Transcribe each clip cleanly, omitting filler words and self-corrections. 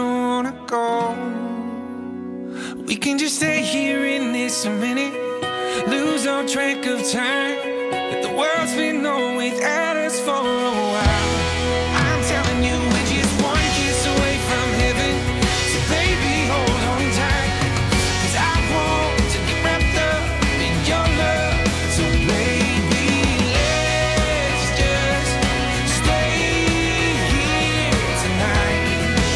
don't wanna go. We can just stay here in this a minute, lose all track of time. Let the world's been on without us for a while. I'm telling you, we're just one kiss away from heaven. So baby, hold on tight, 'cause I want to get wrapped up in your love. So baby, let's just stay here tonight.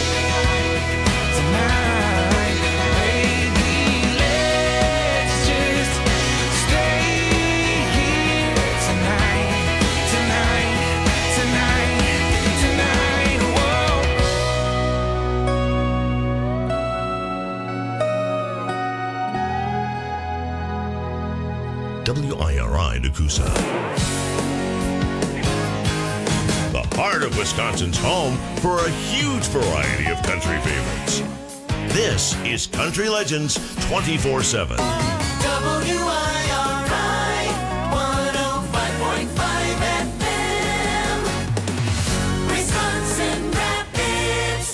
Tonight, baby, let's just stay here tonight. Tonight, tonight, tonight, whoa. WIRI Nakusa. The heart of Wisconsin's home for a huge variety of country favorites. This is Country Legends 24/7. WIRI 105.5 FM, Wisconsin Rapids.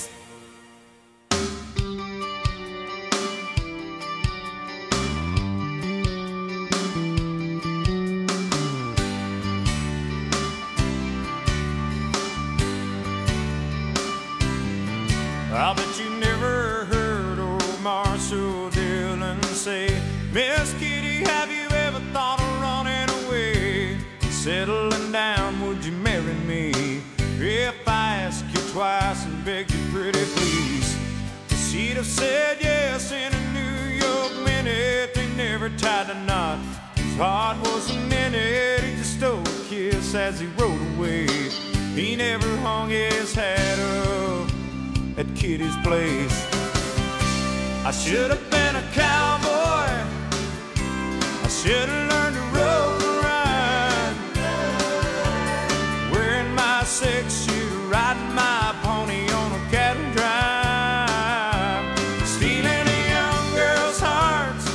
I bet you never heard old Marshall Dillon say, Miss Kitty, have you ever thought of running away? Settling down, would you marry me? If I asked you twice and begged you pretty please, she'd have said yes in a New York minute. They never tied a knot, his heart was a minute. He just stole a kiss as he rode away. He never hung his hat up at Kitty's place. I should have been a cowboy, I should have learned to rope and ride, wearing my six-shooter, riding my pony on a cattle drive, stealing a young girl's hearts,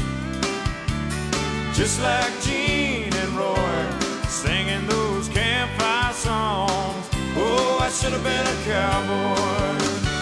just like Gene and Roy, singing those campfire songs. Oh, I should have been a cowboy.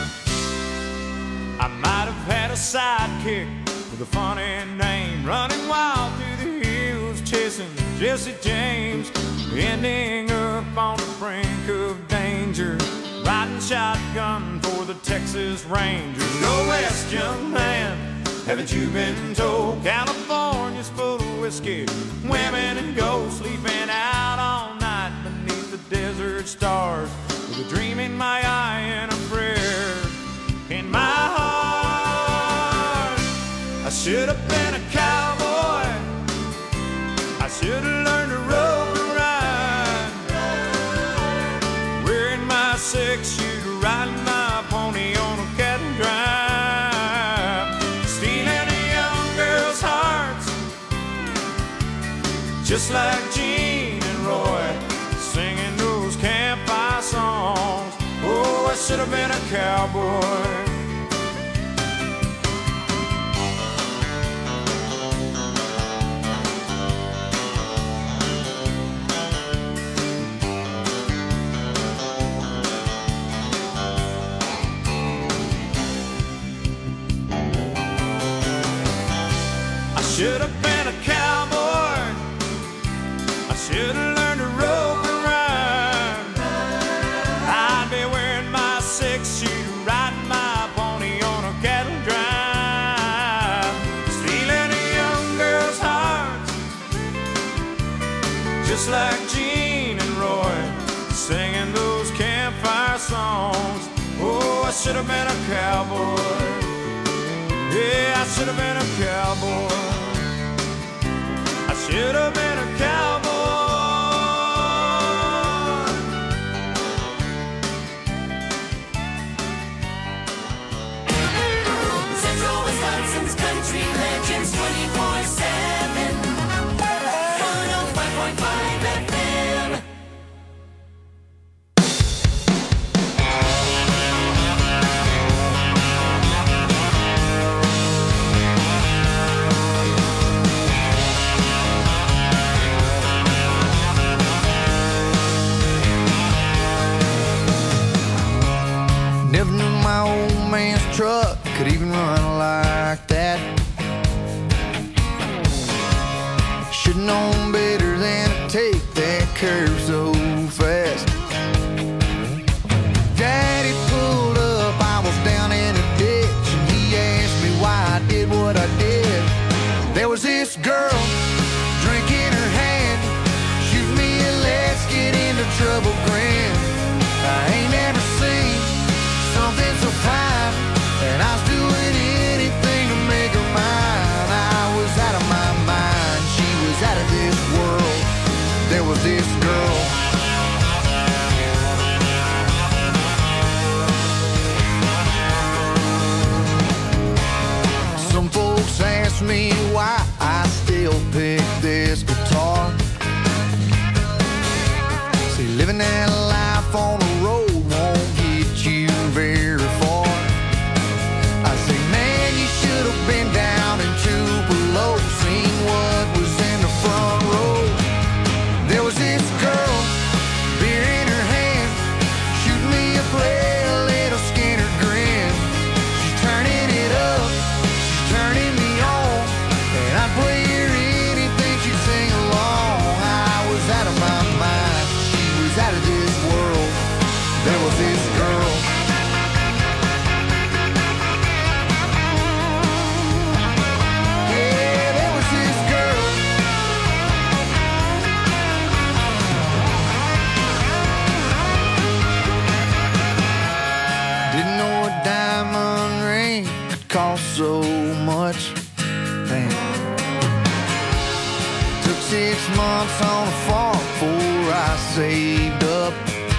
I might have had a sidekick with a funny name, running wild through the hills, chasing Jesse James, ending up on the brink of danger, riding shotgun for the Texas Rangers. Go west, young man, haven't you been told? California's full of whiskey, women and gold, sleeping out all night beneath the desert stars, with a dream in my eye and a prayer in my heart. I should have been a cowboy, I should have learned to rope and ride, wearing my six-shooter, riding my pony on a cattle drive, stealing a young girl's hearts, just like Gene and Roy, singing those campfire songs. Oh, I should have been a cowboy. I should have been a cowboy, I should have learned to rope and ride, I'd be wearing my six-shooter, riding my pony on a cattle drive, stealing a young girl's hearts, just like Gene and Roy, singing those campfire songs. Oh, I should have been a cowboy. Yeah, I should have been a cowboy. I should have been a cowboy. Central Wisconsin's Country Legends 24/7, 105.5 FM. Never knew my old man's truck could even run like that. Should've known better than to take that curve so fast. Daddy pulled up, I was down in a ditch, and he asked me why I did what I did. There was this girl, drink in her hand, shoot me a let's get into trouble grin. I ain't never seen something so fine, and I was doing anything to make her mine. I was out of my mind, she was out of this world. There was this girl. Some folks ask me why I still pick this guitar. See, living that life on the road won't get you very far. I say, man, you should have been down in Tupelo, seen what was in the front row. There was this girl, beer in her hand, shoot me a play, a little Skinner grin. She's turning it up, she's turning me on, and I'd play her anything, she'd sing along. I was out of my mind, she was out of this world. There was this girl. Yeah, there was this girl. Didn't know a diamond ring could cost so much. Damn. Took 6 months on a farm before I saved up.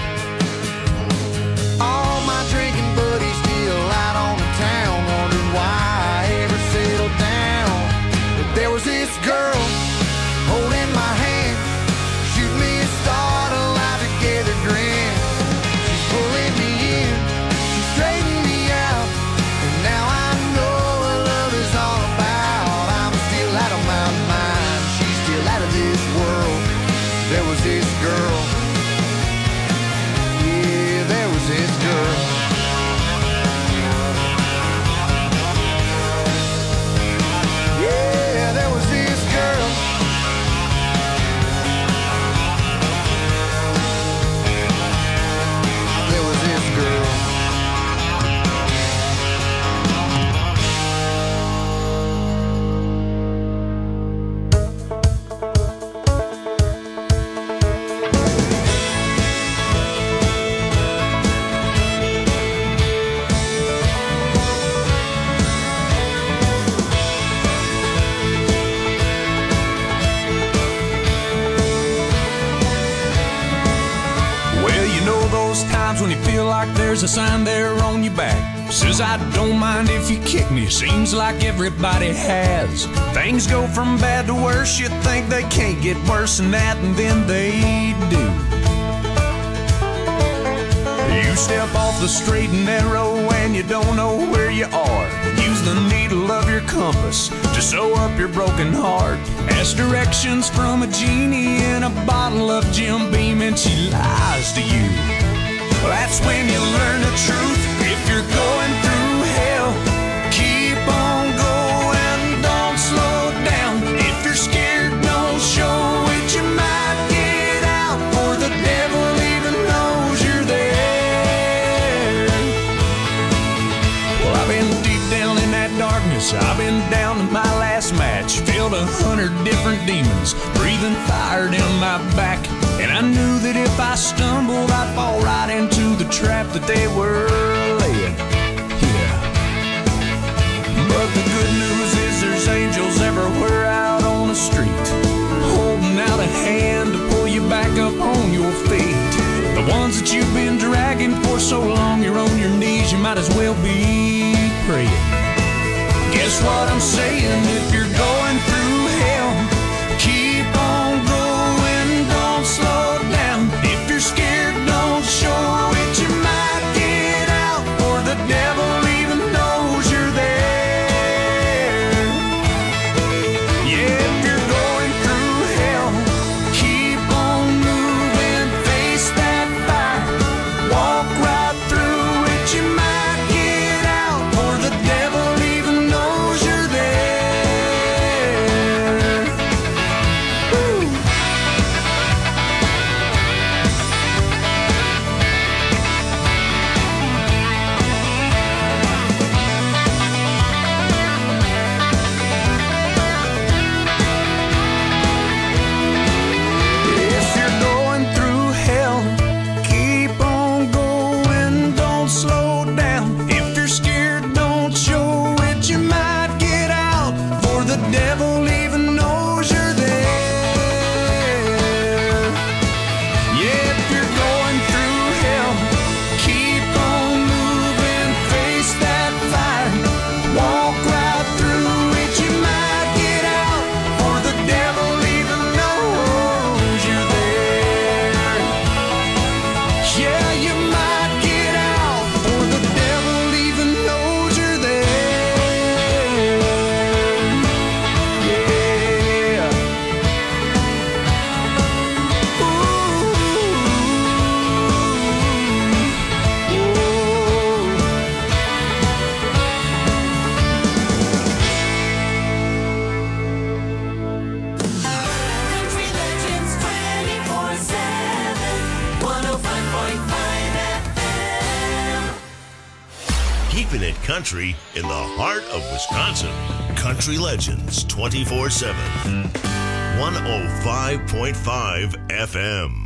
All my drinking buddies still out on the town, wondering why I ever settled down. But there was this girl holding my hand, shoot me a start, a life together grin. She's pulling me in, she's straightening me out, and now I know what love is all about. I'm still out of my mind, she's still out of this world. There was this girl. Yeah, there was this girl. Yeah, there was this girl. There was this girl. Well, you know those times when you feel like there's a sign there on your back. Says I don't mind if you kick me, seems like everybody has. Things go from bad to worse, you think they can't get worse than that, and then they do. You step off the straight and narrow and you don't know where you are. Use the needle of your compass to sew up your broken heart. Ask directions from a genie in a bottle of Jim Beam and she lies to you. Well, that's when you learn the truth. If you're going through hell, keep on going, don't slow down. If you're scared, don't show it, you might get out, for the devil even knows you're there. Well, I've been deep down in that darkness, I've been down to my last match, filled 100 different demons, breathing fire down my back. And I knew that if I stumbled, I'd fall right into the trap that they were laying. Yeah. But the good news is there's angels everywhere out on the street, holding out a hand to pull you back up on your feet. The ones that you've been dragging for so long, you're on your knees, you might as well be praying. Guess what I'm saying? If you're going through hell, keep on going, don't slow down. If you're scared, don't show it, you might get out, for the devil even knows you're there. Yeah, if you're going through hell, keep on moving, face that fire, walk right through it, you might get country in the heart of Wisconsin. Country Legends 24/7. 105.5 FM.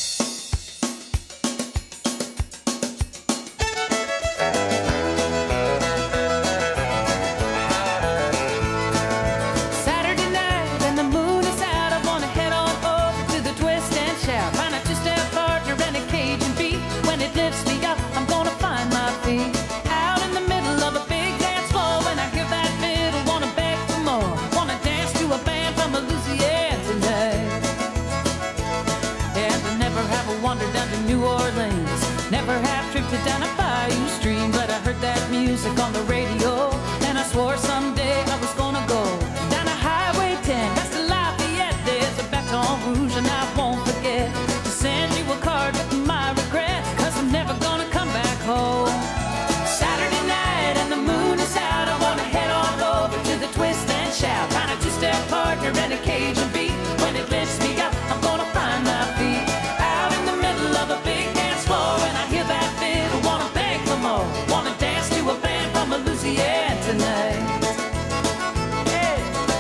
Saturday night and the moon is out. I wanna head on over to the twist and shout. Find a two-step partner and a Cajun beat. When it lifts me up, I'm gonna find my feet. Out in the middle of a big dance floor. When I hear that fiddle, wanna beg for more. Wanna dance to a band from Louisiana tonight. And I never have wandered down to New Orleans. Never have drifted down a bayou stream. But I heard that music on the radio, and I swore someday I was gonna go down a Highway 10, past the Lafayette. There's a Baton Rouge, and I won't forget to send you a card with my regrets, 'cause I'm never gonna come back home. Saturday night and the moon is out. I wanna head on over to the twist and shout. Find a two-step partner and a Cajun beat. When it lifts me up, I'm gonna find my feet. Out in the middle of a big dance floor, and I hear that fiddle, wanna beg for more. Wanna dance to a band from Louisiana tonight. Yeah.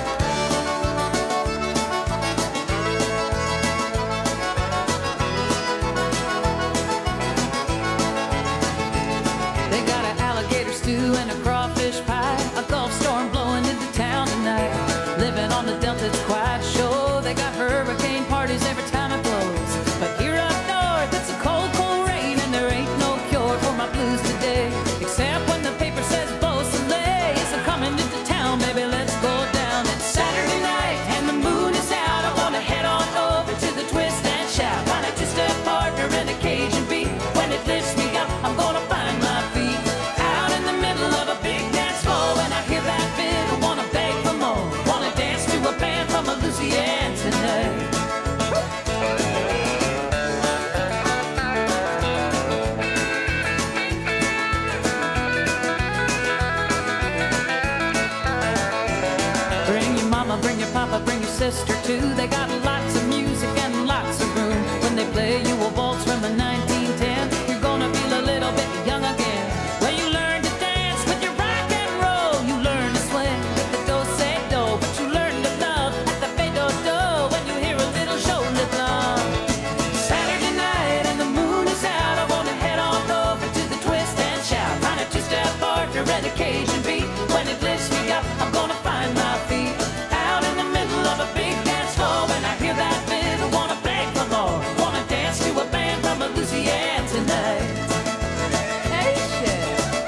They got an alligator stew and a crawfish pie. A Gulf storm blowing into town tonight. Living on the Delta, it's quite a show. They got hurricane parties every time it blows. But here up north, it's a cold, cold rain, and there ain't no cure for my blues today. Except when the paper says Beausoleil is coming into town, baby, let's go down. It's Saturday night and the moon is out. I wanna head on over to the twist and shout. Find a two-step partner and a Cajun beat. When it lifts me up, I'm gonna find my feet. Out in the middle of a big dance floor, and I hear that fiddle, wanna beg for more. Wanna dance to a band from Louisiana tonight. Bring your mama, bring your papa, bring your sister too. They got lots of music and lots of room. When they play you a waltz from a 1910, you're gonna feel a little bit young again. When you learn to dance with your rock and roll, you learn to swing with the do-say-do, but you learn to love at the fade-do-do when you hear a little shoulder love. Saturday night and the moon is out. I wanna head on over to the twist and shout. Find a two-step partner and a Cajun beat. When it lifts me up, I'm gonna find my feet. Out in the middle of a big dance floor, when I hear that fiddle, wanna beg for more. Wanna dance to a band from Louisiana tonight. Hey, shit.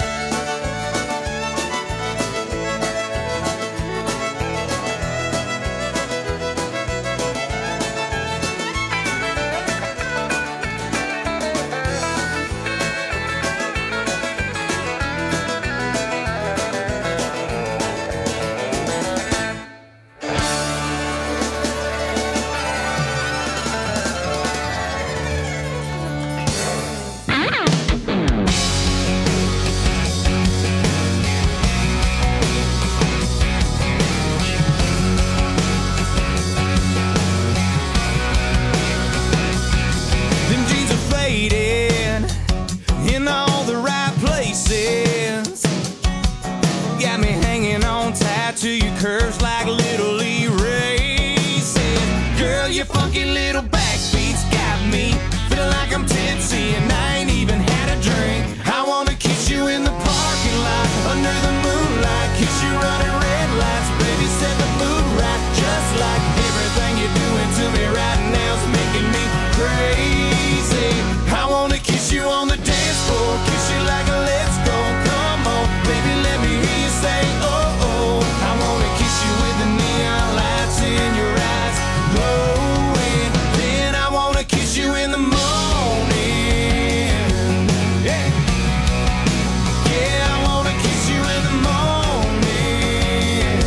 Them jeans are faded in all the right places. Got me hanging on tight to your curves like little erases. Girl, your funky little backbeats got me feeling like I'm tipsy and I ain't even had a drink. I wanna kiss you in the parking lot under the moonlight. Kiss you running red lights, baby, set the mood right. Just like everything you're doing to me right now's making me crazy. I wanna kiss you on the dance floor, kiss you like a let's go. Come on, baby, let me hear you say oh oh. I wanna kiss you with the neon lights in your eyes glowing. Then I wanna kiss you in the morning. Yeah, yeah, I wanna kiss you in the morning.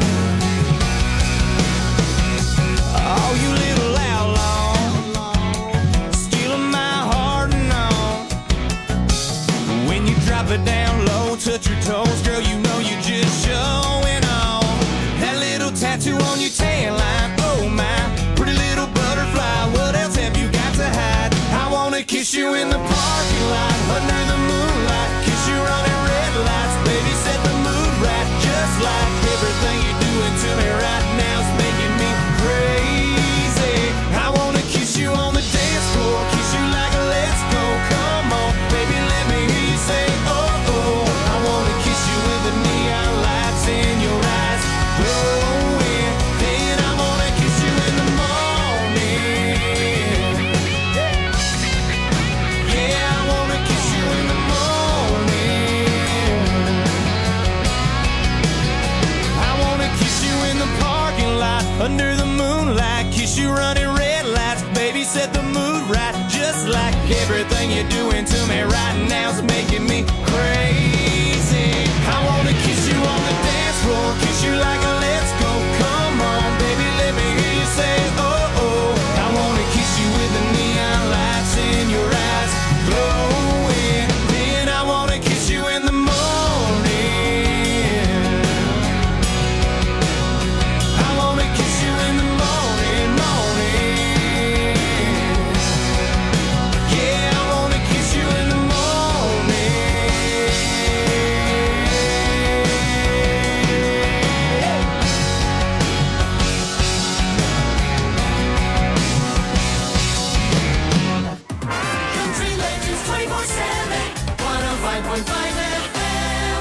Oh, you little outlaw, stealing my heart and all. When you drop it down low, touch your toes, girl, you know you're just showing off. That little tattoo on your tan line, oh my, pretty little butterfly. What else have you got to hide? I wanna kiss you in the parking lot under the moonlight. Kiss you running red lights, baby, you're doing to me right now is making me crazy. I wanna kiss you on the dance floor, kiss you like a let's go. Come on, baby, let me hear you say oh oh. I wanna kiss you with the neon lights in your eyes glowing. Then I wanna kiss you in the morning. I wanna kiss you in the morning, morning. Yeah, I wanna kiss you in the morning. Country Legends 24/7, 105.5 FM.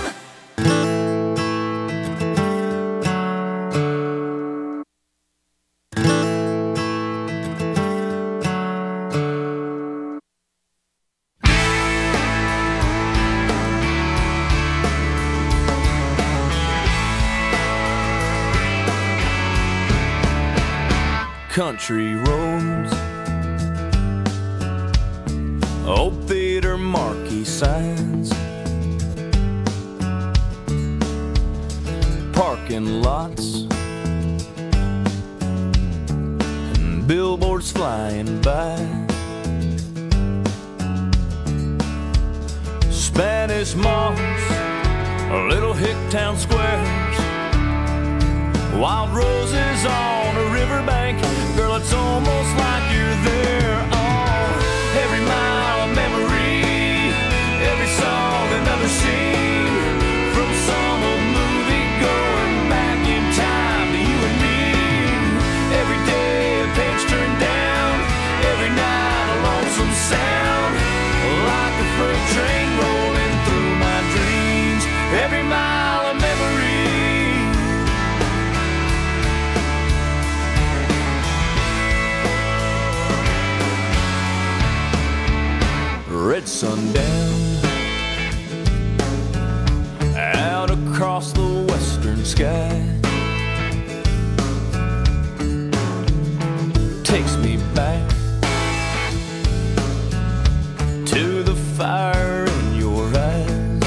Country roads, old theater marquee signs, parking lots, and billboards flying by. Spanish moss, little hick town squares, wild roses on a riverbank. Girl, it's almost like you're there. Oh, every mile of memory, every song, another scene from some old movie going back in time to you and me. Every day a page turned down, every night a lonesome sound, like a freight train rolling through my dreams. Every mile of memory. Red sundown out across the western sky takes me back to the fire in your eyes.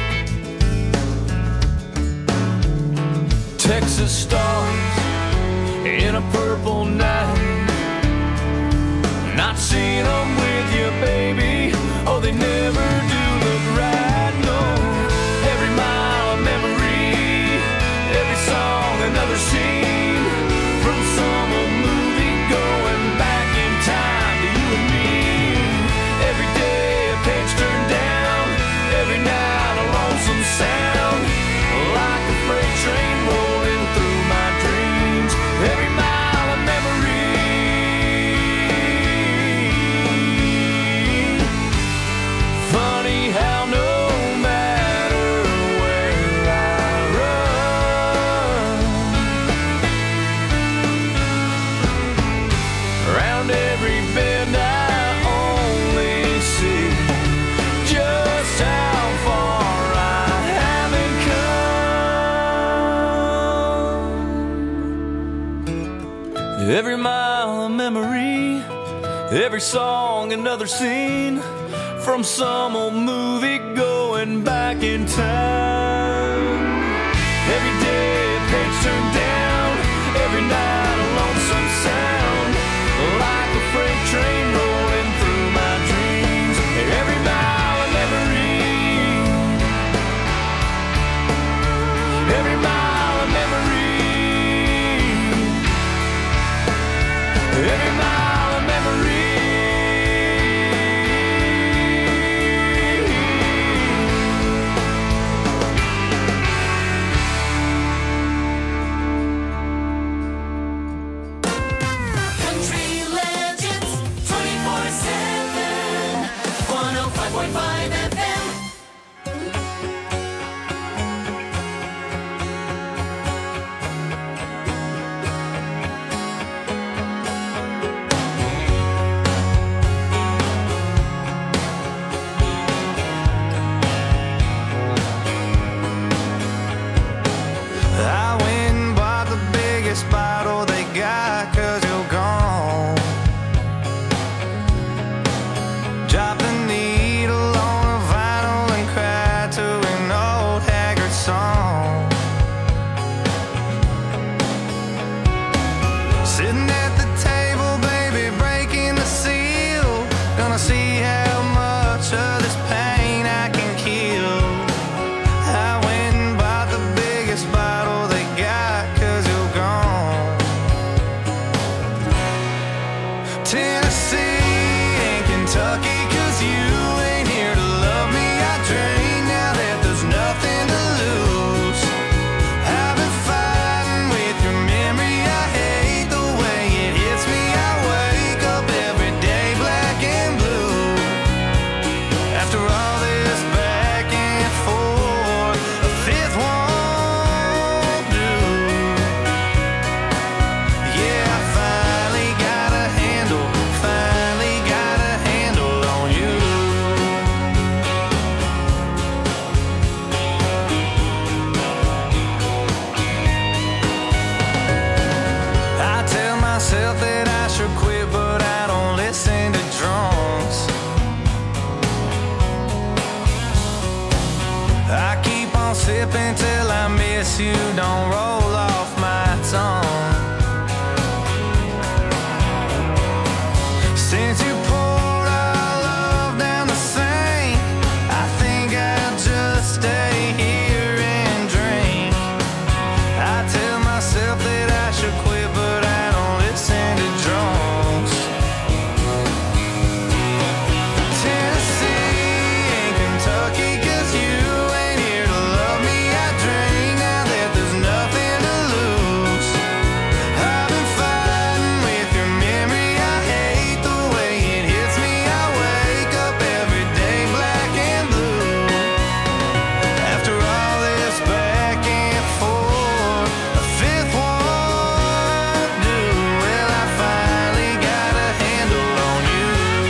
Texas stars in a purple night, not seeing them with you, baby. Oh, they never do look right, no. Every mile of memory, every song, another scene from some old movie going back in time to you and me. Every day a page turned down, every night a lonesome sound, like a freight train rolling through my dreams. Every mile of memory. Funny how no matter where I run, around every bend I only see just how far I haven't come. Every mile of memory, every song another scene from some old movie going back in time. Every day a page turned down, every night a lonesome sound, like a freight train rolling through my dreams. Every mile of memory, every mile of memory, every mile of memory. something till I miss you don't roll off my tongue. Since you poured our love down the sink, I think I'll just stay here and drink. I tell myself that I should quit, but I don't listen to drunks. Tennessee and Kentucky, 'cause you ain't here to love me. I drink now that there's nothing to lose. I've been fighting with your memory. I hate the way it hits me. I wake up every day black and blue. After all this back and forth, a fifth won't do. Well, I finally got a handle on you.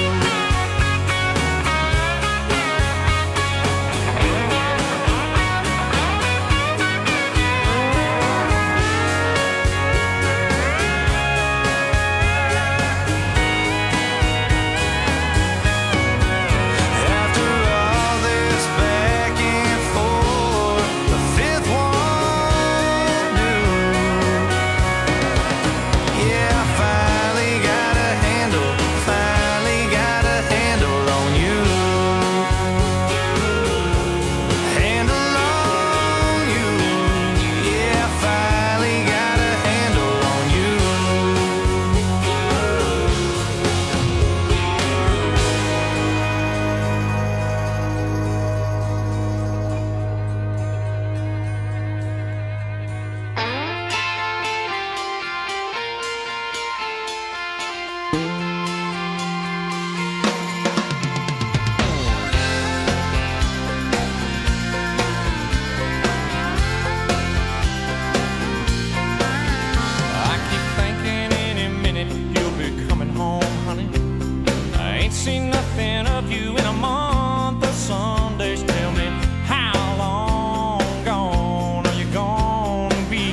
After all this back and forth, the fifth won't do. Yeah, I finally got a handle on you. Handle on you. Yeah, I finally got a handle on you. I keep thinking any minute you'll be coming home, honey. I ain't seen nothing of you in a month of Sundays. Tell me, how long gone are you gonna be?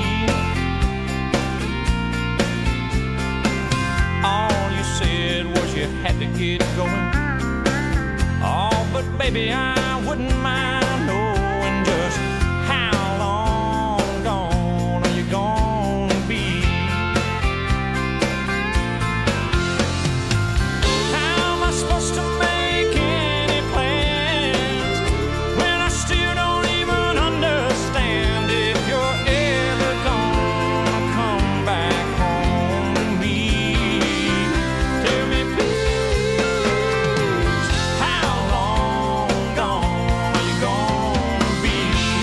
All you said was you had to get going. Oh, but baby, I wouldn't mind knowing just how long gone are you gonna be? How am I supposed to make any plans when I still don't even understand if you're ever gonna come back home to me? Tell me, please, how long gone are you gonna be?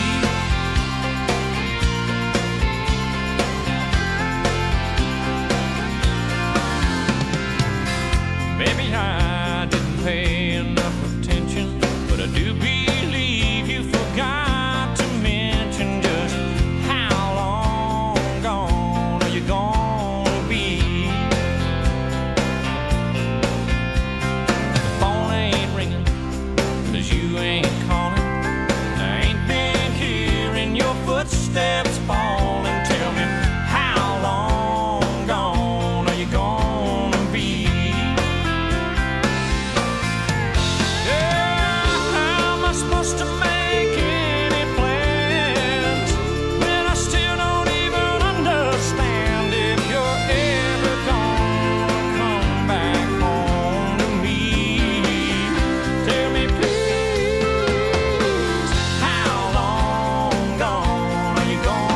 Maybe I didn't pay enough attention, but I do believe you forgot to mention just how long gone are you gonna be? The phone ain't ringing, 'cause you ain't calling. I ain't been hearing your footsteps falling. Tell me, how long gone are you gonna be? Yeah, how am I supposed to make any plans when I still don't even understand if you're ever gonna come back home to me? Tell me, please, how long gone are you gonna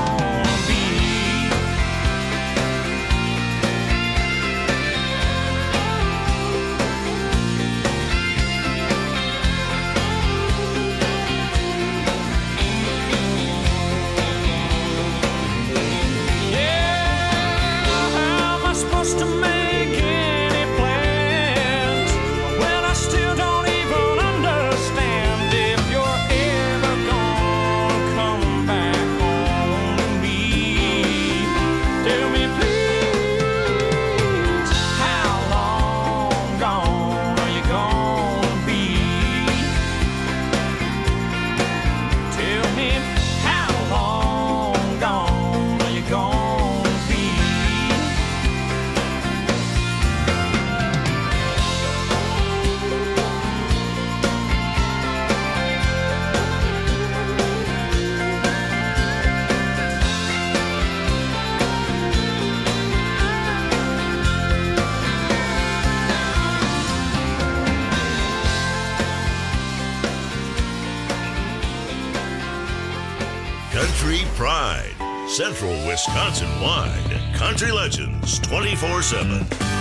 Country Pride. Central Wisconsin-wide. Country Legends 24/7.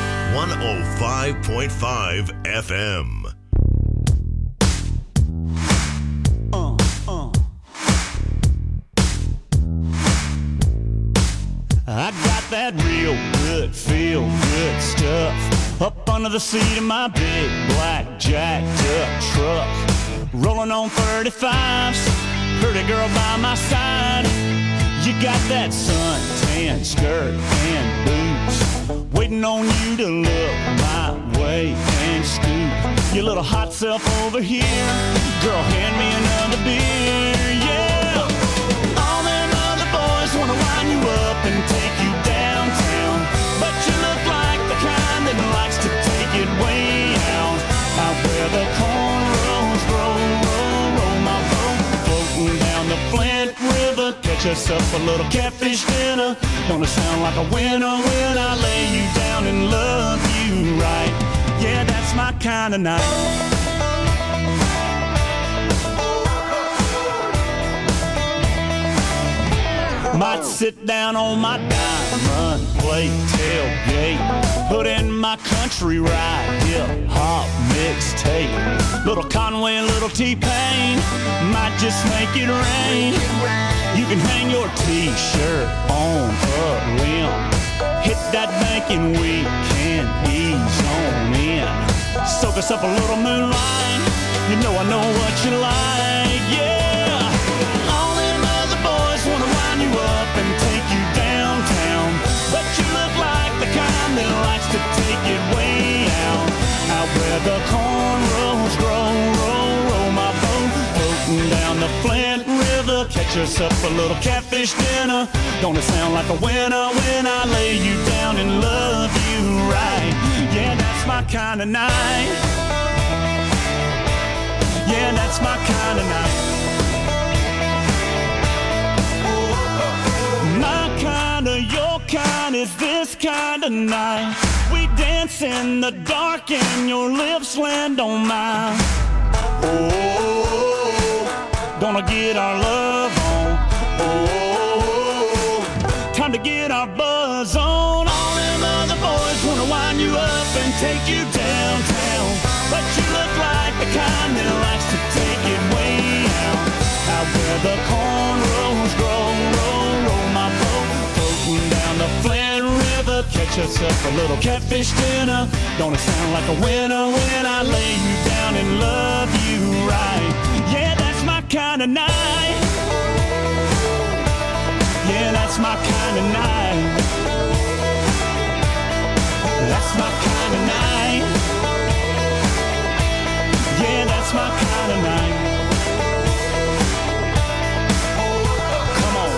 105.5 FM. I got that real good, feel good stuff up under the seat of my big black jacked up truck. Rolling on 35s, pretty girl by my side. You got that suntan skirt and boots, waiting on you to look my way and scoop your little hot self over here. Girl, hand me another beer, yeah. All them other boys wanna wind you up and take you downtown, but you look like the kind that likes to take it way out. Out where the cornrows grow, roll my boat, floating down the Flint River. Catch us up a little catfish dinner. Gonna sound like a winner when I lay you down and love you right. Yeah, that's my kind of night. Might sit down on my diamond plate tailgate, put in my country ride, hip-hop mixtape. Little Conway, little T-Pain, might just make it rain. You can hang your T-shirt on a limb. Hit that bank and we can ease on in. Soak us up a little moonlight, you know I know what you like, yeah. All them other boys wanna wind you up and take you downtown, but you look like the kind that likes to take it way out. Out where the cornrows grow, roll my boat, floating down the Flint River. Catch us up a little catfish dinner. Gonna sound like a winner when I lay you down and love you right. Yeah, that's my kind of night. Yeah, that's my kind of night. My kind of, your kind is this kind of night. We dance in the dark and your lips land on mine. Oh, gonna get our love on. Oh, time to get our buzz on. All them other boys wanna wind you up and take you downtown, but you look like the kind that likes to take it way out. Out where the cornrows grow, roll my boat, floating down the Flint River. Catch us up a little catfish dinner. Gonna sound like a winner when I lay you down and love you right. Yeah, that's my kind of night. Yeah, that's my kind of night. That's my kind of night. Yeah, that's my kind of night. Come on.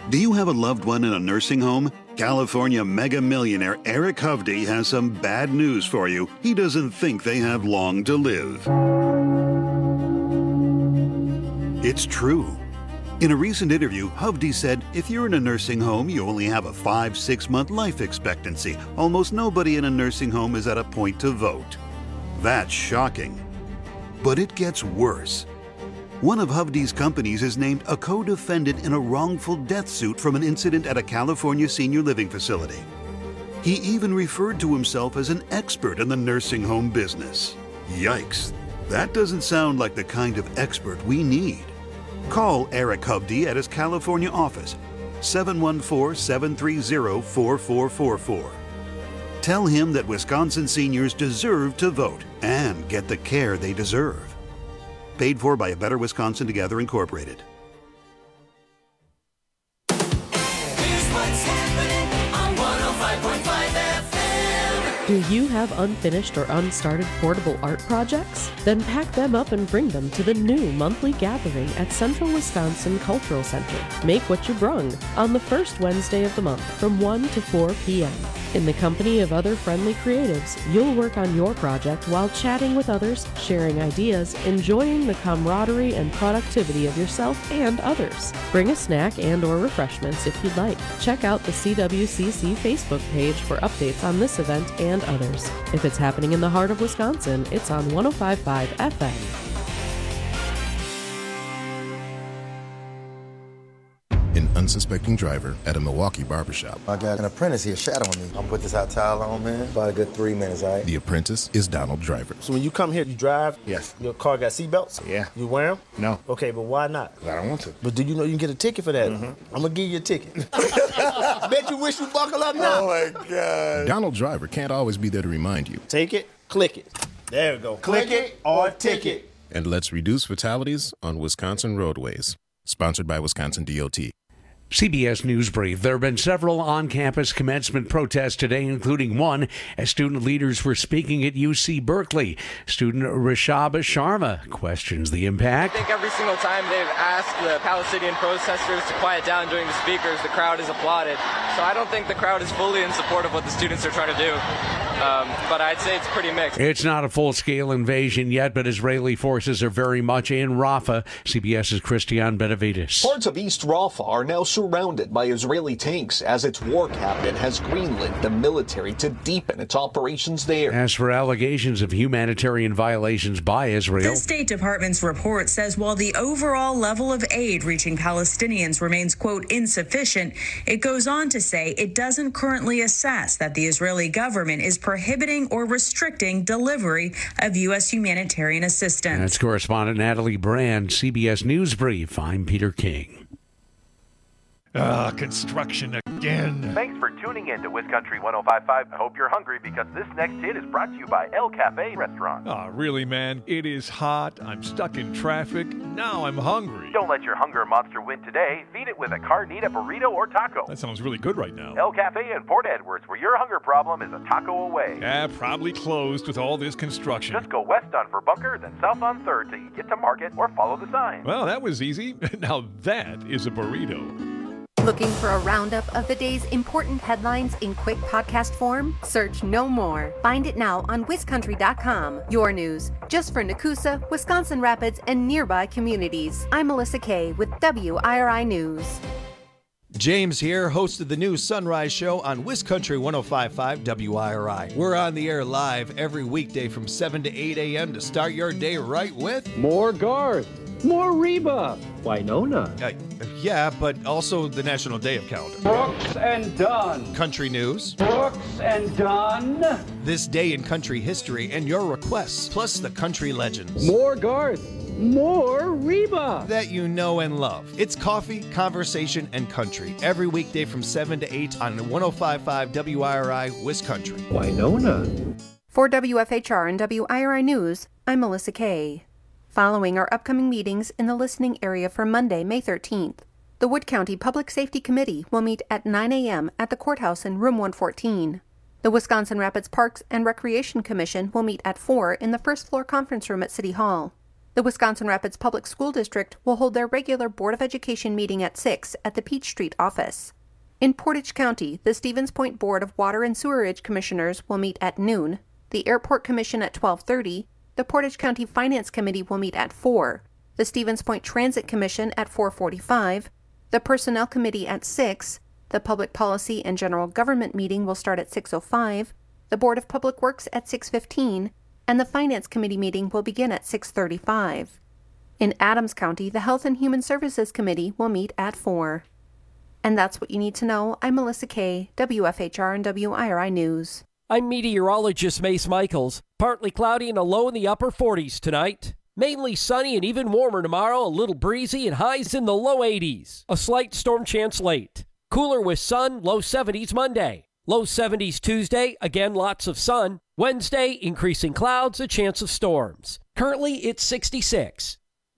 Do you have a loved one in a nursing home? California mega millionaire Eric Hovde has some bad news for you. He doesn't think they have long to live. It's true. In a recent interview, Hovde said, if you're in a nursing home, you only have a 5-6 month life expectancy. Almost nobody in a nursing home is at a point to vote. That's shocking. But it gets worse. One of Hovde's companies is named a co-defendant in a wrongful death suit from an incident at a California senior living facility. He even referred to himself as an expert in the nursing home business. Yikes, that doesn't sound like the kind of expert we need. Call Eric Hovde at his California office, 714-730-4444. Tell him that Wisconsin seniors deserve to vote and get the care they deserve. Paid for by A Better Wisconsin Together, Incorporated. Here's what's happening on 105.5 FM. Do you have unfinished or unstarted portable art projects? Then pack them up and bring them to the new monthly gathering at Central Wisconsin Cultural Center. Make what you brung on the first Wednesday of the month from 1 to 4 p.m. In the company of other friendly creatives, you'll work on your project while chatting with others, sharing ideas, enjoying the camaraderie and productivity of yourself and others. Bring a snack and or refreshments if you'd like. Check out the CWCC Facebook page for updates on this event and others. If it's happening in the heart of Wisconsin, it's on 105.5 FM. An unsuspecting driver at a Milwaukee barbershop. I got an apprentice here shadowing me. I'm gonna put this hot towel on, man. About a good 3 minutes, all right? The apprentice is Donald Driver. So when you come here, you drive? Yes. Your car got seatbelts? Yeah. You wear them? No. Okay, but why not? I don't want to. But do you know you can get a ticket for that? I'm gonna give you a ticket. Bet you wish you buckle up now. Oh my God. Donald Driver can't always be there to remind you. Take it, click it. There we go. Click it or ticket. And let's reduce fatalities on Wisconsin roadways. Sponsored by Wisconsin DOT. CBS News Brief. There have been several on-campus commencement protests today, including one as student leaders were speaking at UC Berkeley. Student Rishaba Sharma questions the impact. I think every single time they've asked the Palestinian protesters to quiet down during the speakers, the crowd has applauded. So I don't think the crowd is fully in support of what the students are trying to do. But I'd say it's pretty mixed. It's not a full-scale invasion yet, but Israeli forces are very much in Rafah. CBS's Christian Benavides. Parts of East Rafah are now surrounded by Israeli tanks as its war cabinet has greenlit the military to deepen its operations there. As for allegations of humanitarian violations by Israel, the State Department's report says while the overall level of aid reaching Palestinians remains, quote, insufficient, it goes on to say it doesn't currently assess that the Israeli government is prohibiting or restricting delivery of U.S. humanitarian assistance. That's correspondent Natalie Brand, CBS News Brief. I'm Peter King. Construction again. Thanks for tuning in to WisCountry 105.5. I hope you're hungry because this next hit is brought to you by El Cafe Restaurant. Really, man? It is hot. I'm stuck in traffic. Now I'm hungry. Don't let your hunger monster win today. Feed it with a carnita burrito or taco. That sounds really good right now. El Cafe in Port Edwards, where your hunger problem is a taco away. Yeah, probably closed with all this construction. Just go west on Verbunker, then south on 3rd till you get to Market, or follow the sign. Well, that was easy. Now that is a burrito. Looking for a roundup of the day's important headlines in quick podcast form? Search No More. Find it now on WisCountry.com. Your news, just for Nakusa, Wisconsin Rapids, and nearby communities. I'm Melissa Kay with WIRI News. James here, host of the new Sunrise Show on WisCountry 105.5 WIRI. We're on the air live every weekday from 7 to 8 a.m. to start your day right with more Garth, more Reba, Winona. Yeah, but also the National Day of Calendar. Brooks and Dunn. Country news. Brooks and Dunn. This day in country history and your requests, plus the country legends. More Garth. More Reba. That you know and love. It's coffee, conversation, and country. Every weekday from 7 to 8 on 105.5 WIRI, WisCountry. Winona. For WFHR and WIRI News, I'm Melissa Kay. Following our upcoming meetings in the listening area for Monday, May 13th, the Wood County Public Safety Committee will meet at 9 a.m. at the courthouse in Room 114. The Wisconsin Rapids Parks and Recreation Commission will meet at 4 in the first floor conference room at City Hall. The The Wisconsin Rapids Public School District will hold their regular Board of Education meeting at 6 at the Peach Street office. In Portage County, the Stevens Point Board of Water and Sewerage Commissioners will meet at noon, the Airport Commission at 12:30, the Portage County Finance Committee will meet at 4, the Stevens Point Transit Commission at 4:45, the Personnel Committee at 6, the Public Policy and General Government meeting will start at 6:05, the Board of Public Works at 6:15, and the Finance Committee meeting will begin at 6:35. In Adams County, the Health and Human Services Committee will meet at 4. And that's what you need to know. I'm Melissa Kay, WFHR and WIRI News. I'm meteorologist Mace Michaels. Partly cloudy and a low in the upper 40s tonight. Mainly sunny and even warmer tomorrow, a little breezy and highs in the low 80s. A slight storm chance late. Cooler with sun, low 70s Monday. Low 70s Tuesday, again lots of sun. Wednesday, increasing clouds, a chance of storms. Currently, it's 66.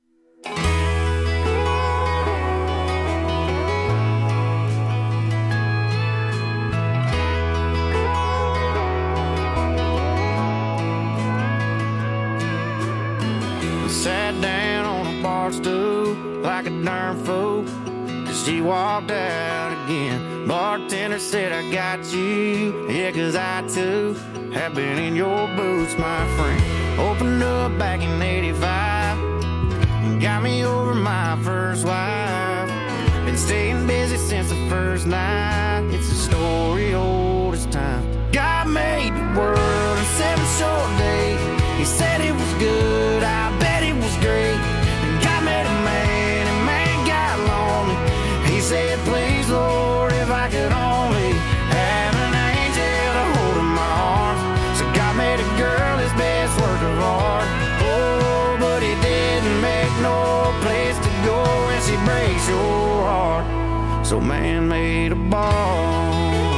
Sat down on a bar stool like a darn fool. She walked out again. Bartender said, I got you. Yeah, 'cause I too have been in your boots, my friend. Opened up back in 85 and got me over my first wife. Been staying busy since the first night. It's a story old as time. God made the world in 7 short days. He said it was good, I bet it was great. And God made a man, and man got lonely. He said, please, Lord, if I could only have an angel to hold in my arms. So God made a girl his best work of art. Oh, but he didn't make no place to go when she breaks your heart. So man made a ball.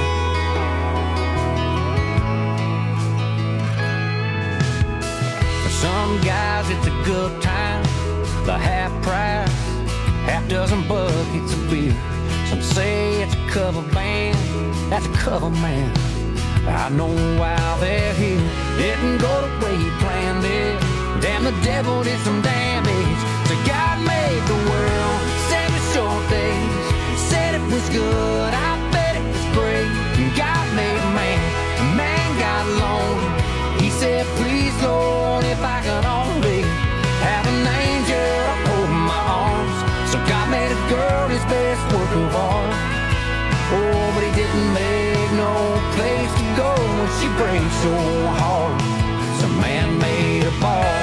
For some guys it's a good time, the half price, half dozen buckets of beer. Some say it's a cover band, that's a cover man. I know why they're here. Didn't go the way he planned it. Damn, the devil did some damage. So God made the world 7 short days. Said it was good, I bet it was great. And God made man, and man got lonely. He said, please, Lord, if I could only have an angel to hold in my arms. So God made a girl his best work of art. Oh, but he didn't make no place to go when she breaks your heart. So man made a ball.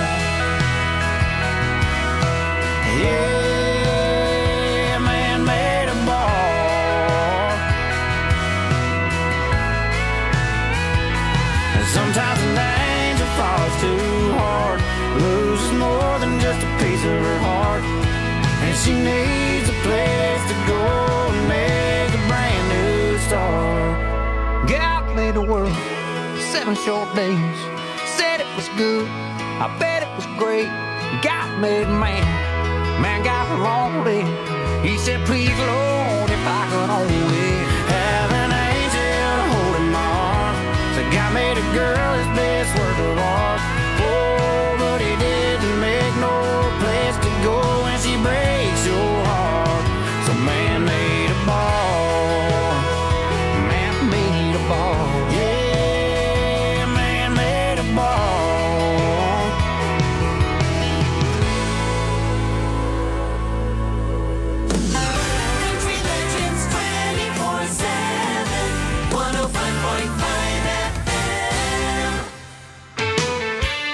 Yeah, man made a ball. And sometimes an angel falls too hard, loses more than just a piece of her heart. And she needs a place to go and make a brand new start. God made the world 7 short days. Said it was good, I bet it was great. God made man, man got lonely. He said, please, Lord, if I could only have an angel to hold in my arms. So God made a girl his best work of art. Oh, but he didn't make no place to go when she breaks your heart. So man made a ball. Man made a ball. Yeah, man made a ball. Country Legends 24/7, 105.5 FM.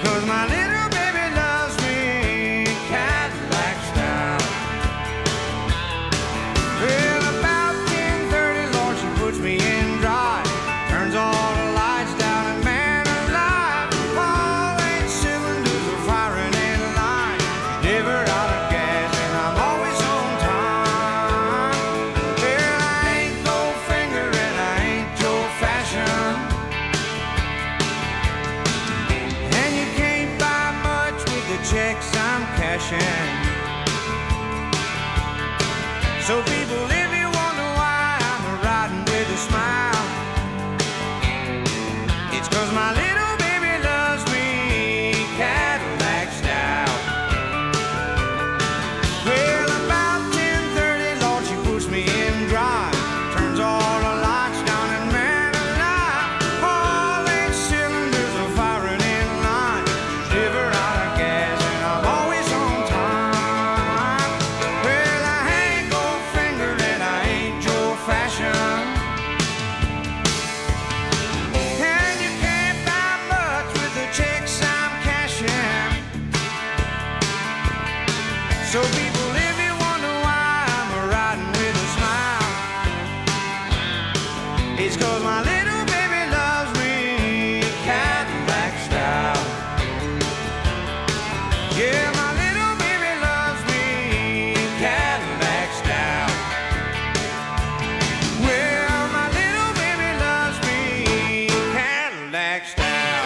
'cause my little baby loves me Cadillac style. Well, about 10:30, Lord, she puts me in drive, turns all the lights down, and man alive, all 8 cylinders are firing in line. Never out of gas, and I'm always on time. Well, I ain't Goldfinger, and I ain't Joe Fashion, and you can't buy much with the checks I'm cashing. So people, if you wonder why I'm riding with a smile, it's 'cause my little baby loves me Cadillac style. Well, about 10:30, Lord, she puts me in drive, turns all the lights down, and man alive, all 8 cylinders are firing in line. Never out of gas, and I'm always on time. Well, I ain't Goldfinger, and I ain't Joe Fashion, and you can't buy much with the checks I'm cashing. So people, if you wonder why I'm riding with a smile, it's 'cause my little baby loves me Cadillac style. Yeah, my little baby loves me Cadillac style. Well, my little baby loves me Cadillac style.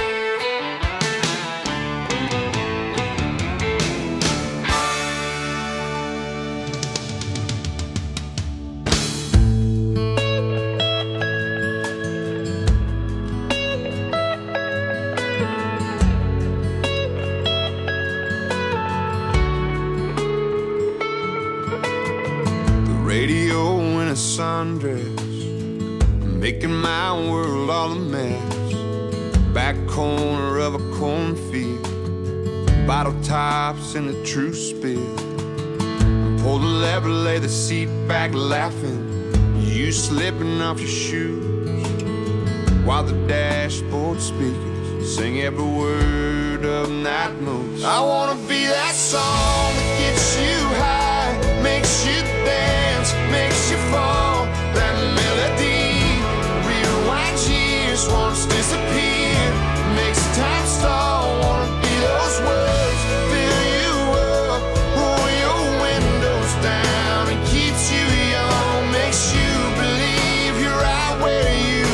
The radio in a sundress, making my world all a mess. Back corner of a cornfield, bottle tops in the true spill. Pull the lever, lay the seat back laughing, you slipping off your shoes, while the dashboard speakers sing every word of Night Moves. I wanna be that song that gets you high, makes you dance, makes you fall. That melody rewinds years, once disappear, makes time stall. Wanna be those words, fill you up, roll your windows down, and keeps you young, makes you believe you're right where you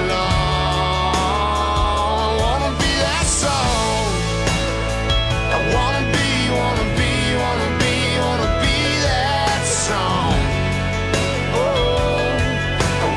belong. I wanna be that song. I wanna be that song. Oh, I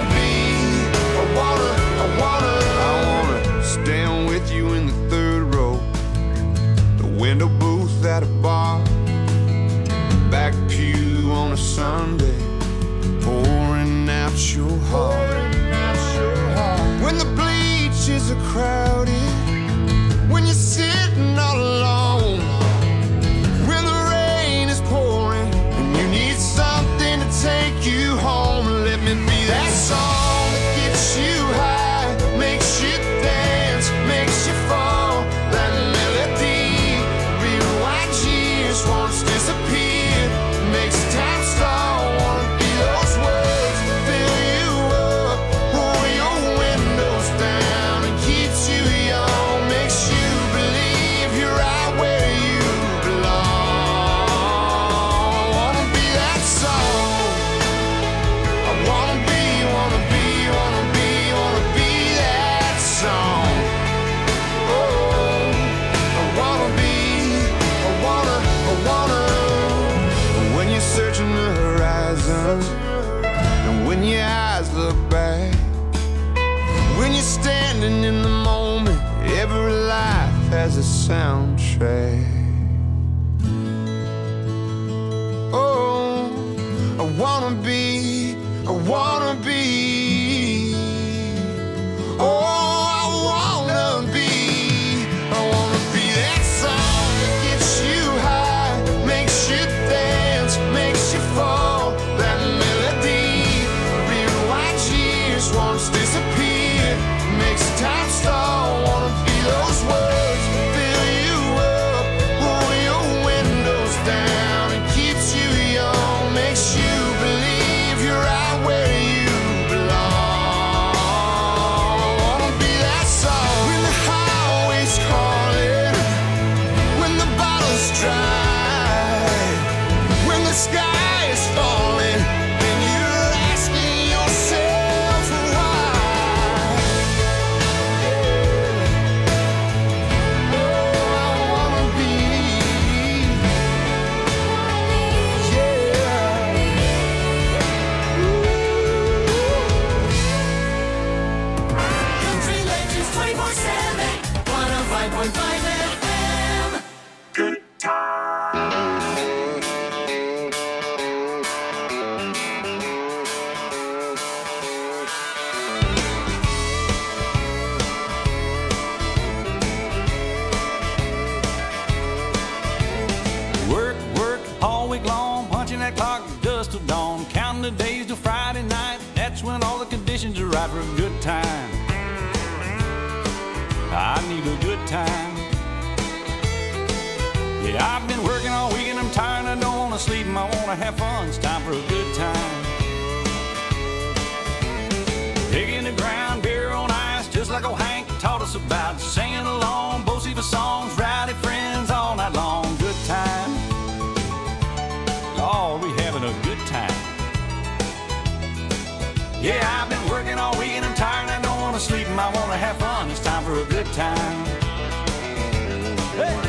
wanna stand with you in the third row, the window booth at a bar, back pew on a Sunday, pouring out your heart. When the bleachers are crowded, when you're sitting all alone, when the rain is pouring and you need something to take you home, let me be that song that gets you high, makes you dance, makes you fall. That melody rewinds years, once disappeared, makes time stall. Wanna be those words, fill you up, roll your windows down, and keeps you young, makes you believe you're right where you belong. Wanna be that song. I wanna be that song. Oh, I wanna. When you're searching the horizon, and when your eyes look back, when you're standing in the moment, every life has a soundtrack. Oh, I wanna be. Oh, I wanna be that song that gets you high, makes you dance, makes you fall. That melody rewinds years, once disappeared, makes time stall. Wanna be those words, FM. Good Work, work, all week long, punching that clock, dust till dawn, counting the days till Friday night. That's when all the conditions are right for a good time. I need a good time. Yeah, I've been working all week and I'm tired. I don't want to sleep and I want to have fun. It's time for a good time. Digging the ground, beer on ice, just like old Hank taught us about. Singing along, Bo-Siva songs, rowdy friends all night long. Good time. Oh, we having a good time. Yeah, I've been working all week and I'm tired. I don't want to sleep and I want to have fun. It's time for a good time. Hey!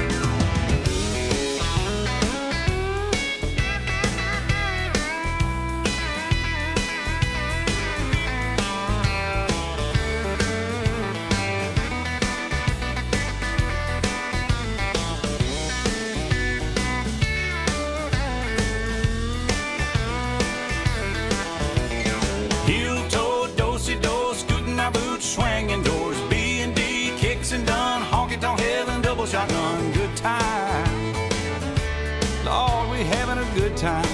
Swinging doors, B&D, kicks and done, honky-tonk heaven, double shotgun, good time. Lord, we having a good time.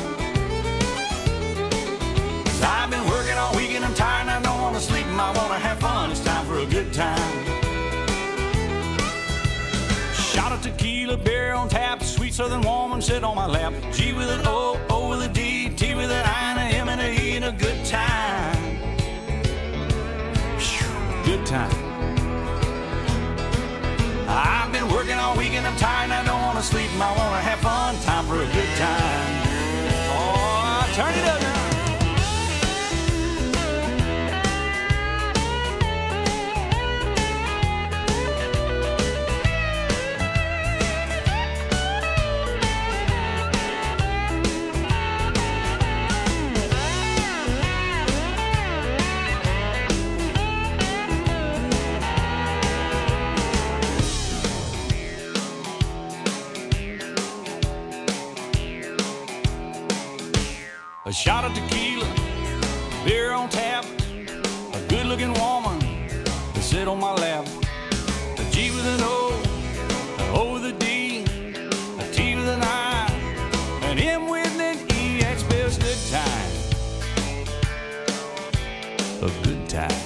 'Cause I've been working all week and I'm tired and I don't want to sleep and I want to have fun. It's time for a good time. Shot of tequila, beer on tap, sweet southern woman sit on my lap. G with an O, O with a D, T with an I and a M and a E and a good time. Good time. I've been working all week and I'm tired and I don't want to sleep and I want to have fun. Time for a good time. Oh, turn it up now. A shot of tequila, beer on tap, a good-looking woman to sit on my lap. A G with an O, an O with a D, a T with an I, an M with an E. That spells good time. A good time.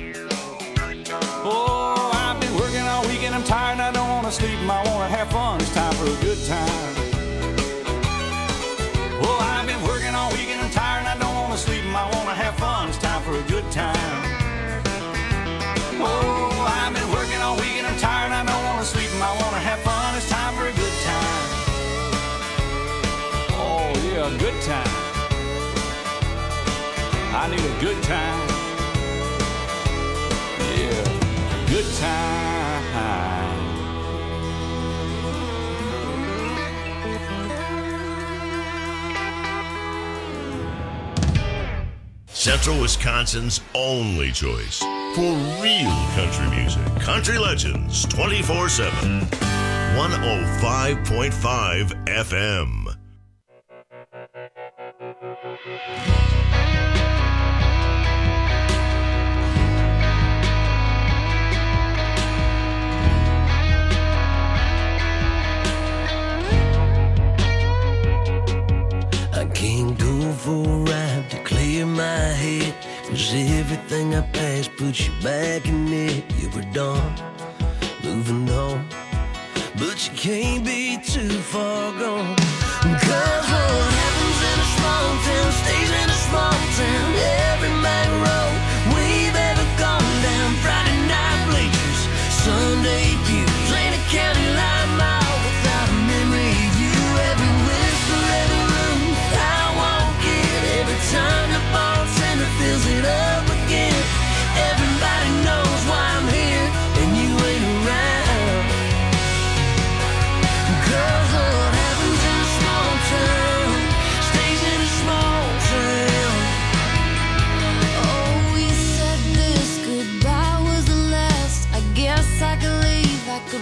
Oh, I've been working all week and I'm tired and I don't want to sleep and I want to have fun. It's time for a good time. Oh, I've been working all week and I'm tired and I don't want to sleep and I want to have fun. It's time for a good time. Oh, I've been working all week and I'm tired and I don't want to sleep and I want to have fun. It's time for a good time. Oh, yeah, a good time. I need a good time. Yeah, good time. Central Wisconsin's only choice for real country music. Country Legends 24/7. 105.5 FM. I can't go for a ride to clear my head, 'cause everything I pass puts you back in it. You were done, moving on, but you can't be too far gone. 'Cause what happens in a small town stays in a small town. Every back road we've ever gone down, Friday night bleachers, Sunday pews, ain't a county line mile without a memory of you. Every whisper, every room I walk in, every time the bartender fills it up again. Everybody knows why I'm here and you ain't around. 'Cause what happens in a small town stays in a small town. Oh, you said this goodbye was the last. I guess I could leave, I could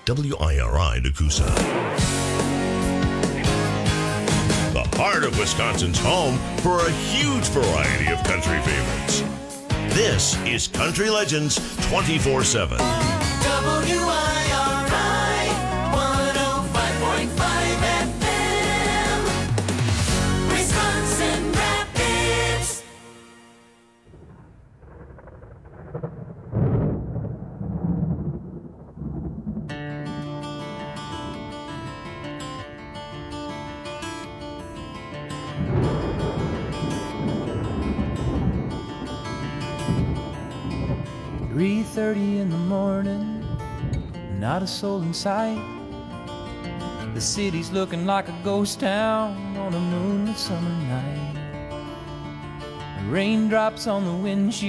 WIRI Nakusa. The heart of Wisconsin's home for a huge variety of country favorites. This is Country Legends 24/7. WIRI 105.5 FM, Wisconsin Rapids. "3:30 in the morning, not a soul in sight. The city's looking like a ghost town on a moonlit summer night. Raindrops on the windshield.